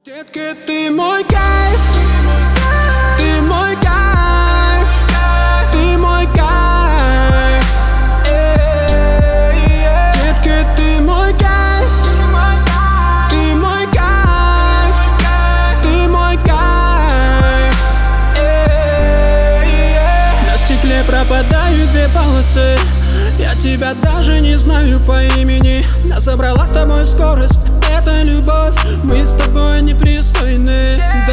Детка, ты мой кайф, ты мой кайф, ты мой кайф. Детка, ты мой кайф, ты мой кайф, ты мой кайф. На стекле пропадают две полосы. Я тебя даже не знаю по имени. Нас собрала с тобой скорость, это любовь. Мы с тобой непристойны.